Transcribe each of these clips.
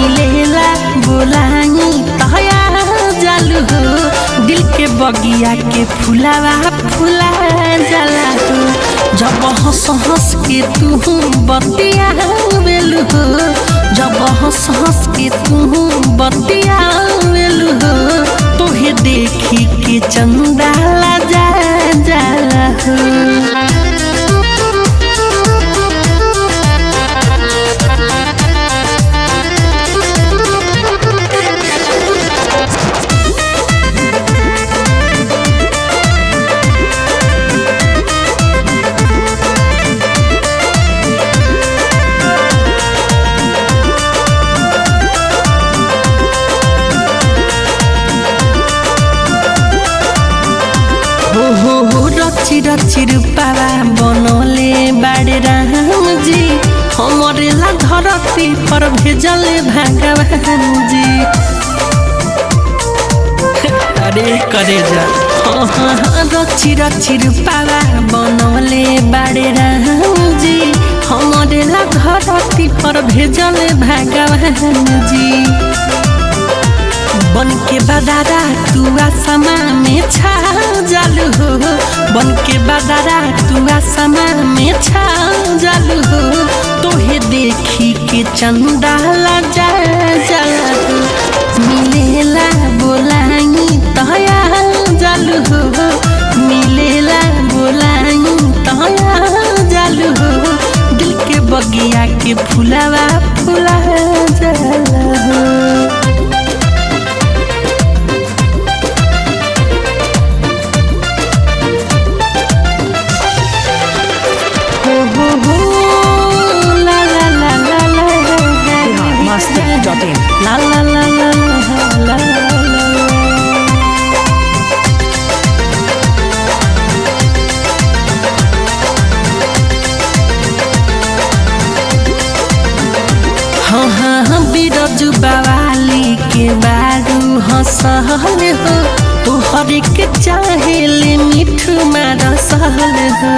मिलेला बोलाई तया जालू हो दिल के बगिया के फुलावा फुला जाला हो जब हंस हंस के तू बतिया बेलू हो जब हंस हंस के तू बतिया बेलू हो तोहे देखी के चंदा ला जाला हो हो रची रची रूपावा बनले बाड़े राम जी हमारे ला धरती पर भेजले भगवान जी अरे करे जा रची रची रूपावा बनले बाड़े राम जी हमारे ला धरती पर भेजले भगवान जी बन के बदारा तू आसमा में छा जालू हो बन के बदारा तू आसमा में छा जालू हो तोहे देखी के चंदा ला जाला हो मिलेला बोलाई तया जालू हो मिलेला बोलाई तया जालू हो दिल के बगिया के फुलावा फुला जाला हो La la la la la la हाँ हाँ बिरजू बवाली के बारू हंसहल हो तोहर के चाहेले मिठू मारा सहल हो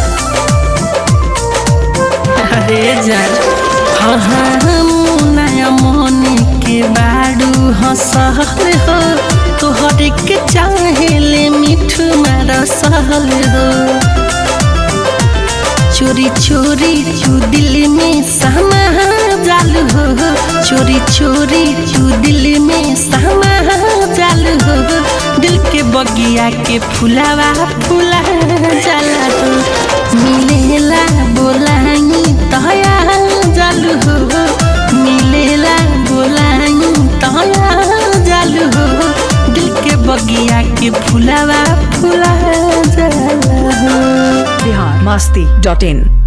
अरे जान हाँ हाँ मुनाया मोनी के बारू हंसहल हो तोहर के चाहेले मिठू मारा सहल हो चोरी चोरी तू दिल में समा जालू हो चोरी चोरी तू दिल में समा जालू हो दिल के बगिया के फुलावा फुला जाला हो मिलेला बोलाई तया जालू हो मिलेला बोलाई तया जालू हो दिल के बगिया के फुलावा फुला जाला हो biharmasti.in